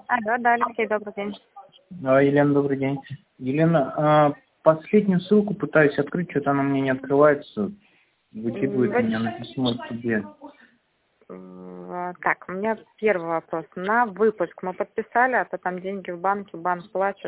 Алло, да, Алексей, добрый день. Елена, добрый день. Елена, последнюю ссылку пытаюсь открыть, что-то она мне не открывается. Выкидывает меня на письмо тебе. Так, у меня первый вопрос. На выпуск мы подписали, а то там деньги в банке, банк плачет.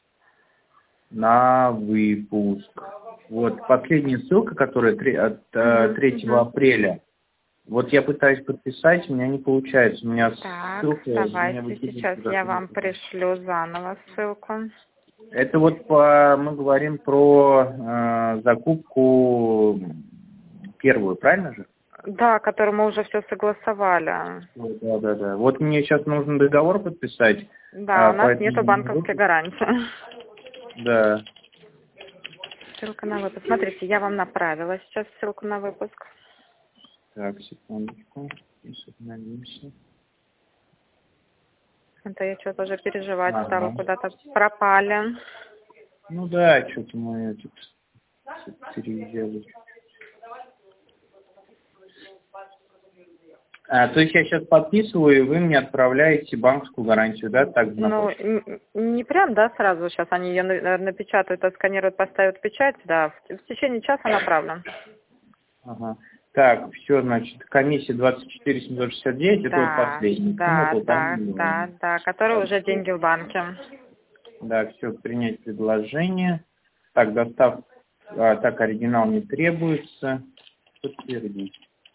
На выпуск. Вот последняя ссылка, которая от 3 апреля. Вот я пытаюсь подписать, у меня не получается. У меня Так, ссылка... давайте сейчас я вам пришлю заново ссылку. Это вот мы говорим про закупку первую, правильно же? Да, который мы уже все согласовали. Да. Вот мне сейчас нужно договор подписать. Да, у нас поэтому... нету банковской гарантии. Да. Ссылка на выпуск. Смотрите, я вам направила сейчас ссылку на выпуск. Так, секундочку. Остановимся. Это я что-то уже переживать стала, куда-то пропали. Ну да, что-то мы тут переезжали. То есть я сейчас подписываю, и вы мне отправляете банковскую гарантию, да? Так, Ну, не прям, да, сразу сейчас они ее напечатают, отсканируют, поставят печать, да, в течение часа направлю. Ага. Так, все, значит, комиссия 24 769, это вот последний. Да, который уже деньги в банке. Да, все, принять предложение. Так, доставка, так, оригинал не требуется. Подтвердить.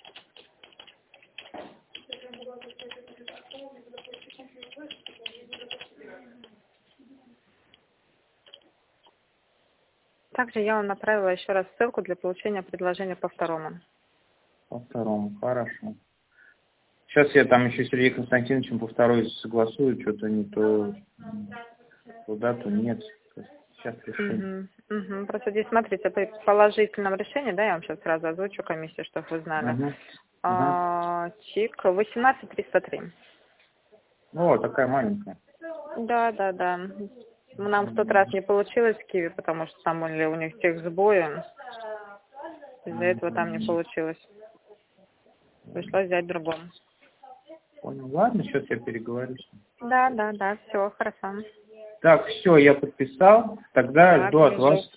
Также я вам направила еще раз ссылку для получения предложения по второму. По второму, хорошо. Сейчас я там еще с Сергеем Константиновичем по второй согласую, что-то не то туда, то нет. Сейчас решим. Просто здесь, смотрите, при положительном решении, да, я вам сейчас сразу озвучу комиссию, чтобы вы знали. Чик, 18303. О, такая маленькая. Да. Нам в тот раз не получилось в Киеве, потому что там у них техсбои. Из-за этого там не получилось. Пришлось взять другому. Понял. Ладно, сейчас я переговорю. Да, все, хорошо. Так, все, я подписал. Тогда жду от вас.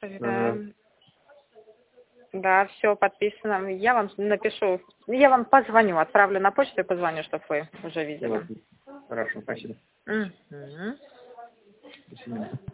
Да, все подписано. Я вам напишу, я вам позвоню, отправлю на почту и позвоню, чтобы вы уже видели. Хорошо, спасибо. До свидания.